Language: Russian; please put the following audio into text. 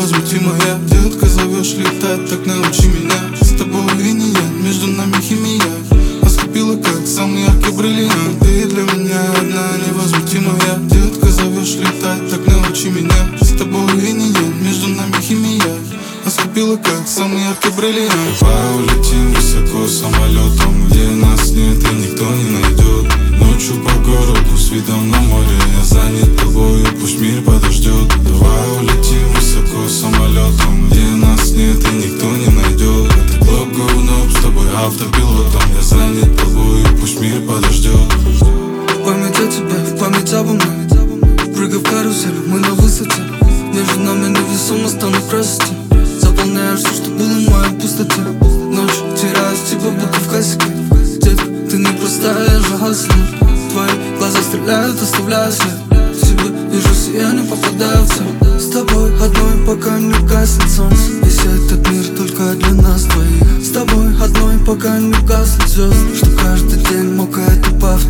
невозмутимая. Детка, зовешь летать, так научи меня. С тобой линия, между нами химия. Ослепила, как самый яркий бриллиант. Ты для меня одна невозмутимая. Детка, зовешь летать, так научи меня. С тобой линия, между нами химия. Ослепила, как самый яркий бриллиант. Давай улетим высоко самолетом, где нас нет и никто не найдет. Ночью по городу с видом на море. Я занят тобою, пусть мир подождет. Давай улетим высоко самолетом, где нас нет и никто не найдет. Это клуб говно, с тобой автопилотом. Я занят тобою, пусть мир подождет. В память о тебе, в память обо мне. Прыгай в карусель, мы на высоте. Между нами невесомо станут красоти. Заполняешь все, что было в моей пустоте. Ночь теряюсь тебя, будто в классике. Детка, ты непростая, я же хаслю. Твои глаза стреляют, оставляя след. В тебе вижу сияние, попадаю в цель. С тобой одной, пока не гаснет солнце. Весь этот мир только для нас двоих. С тобой одной, пока не гаснет звезды. Что каждый день мокает, упав